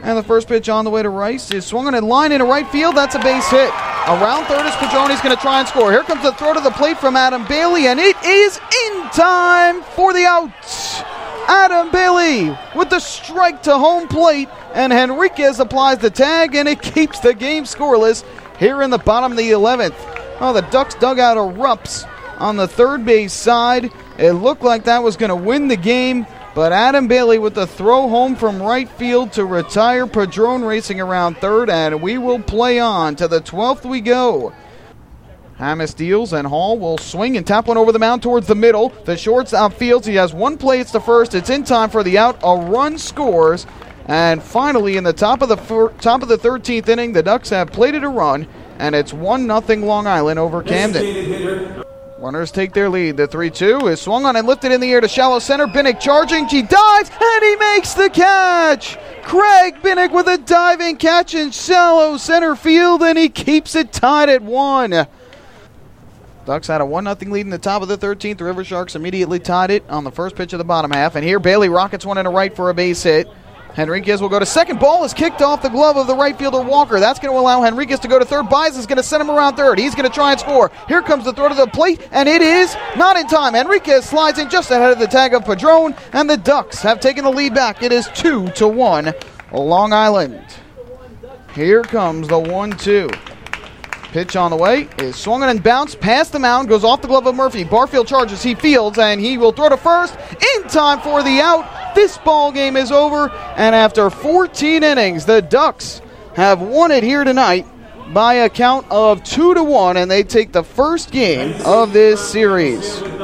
And the first pitch on the way to Rice is swung on a line into right field. That's a base hit. Around third is Padrone's going to try and score. Here comes the throw to the plate from Adam Bailey, and it is in time for the out. Adam Bailey with the strike to home plate, and Henriquez applies the tag, and it keeps the game scoreless here in the bottom of the 11th. Oh, the Ducks dugout erupts on the third base side. It looked like that was going to win the game, but Adam Bailey with the throw home from right field to retire Padrone racing around third, and we will play on. To the 12th we go. Hamas deals, and Hall will swing and tap one over the mound towards the middle. The shortstop fields. He has one play. It's the first. It's in time for the out. A run scores. And finally, in the top of the 13th inning, the Ducks have plated a run, and it's 1-0 Long Island over Camden. Runners take their lead. The 3-2 is swung on and lifted in the air to shallow center. Binnick charging. He dives, and he makes the catch. Craig Binnick with a diving catch in shallow center field, and he keeps it tied at 1. Ducks had a 1-0 lead in the top of the 13th. The River Sharks immediately tied it on the first pitch of the bottom half. And here Bailey rockets one into right for a base hit. Henriquez will go to second. Ball is kicked off the glove of the right fielder Walker. That's going to allow Henriquez to go to third. Baez is going to send him around third. He's going to try and score. Here comes the throw to the plate, and it is not in time. Henriquez slides in just ahead of the tag of Padrone, and the Ducks have taken the lead back. It is 2-1 Long Island. Here comes the 1-2. Pitch on the way is swung and bounced past the mound, goes off the glove of Murphy. Barfield charges, he fields, and he will throw to first in time for the out. This ball game is over, and after 14 innings, the Ducks have won it here tonight by a count of 2-1, and they take the first game of this series.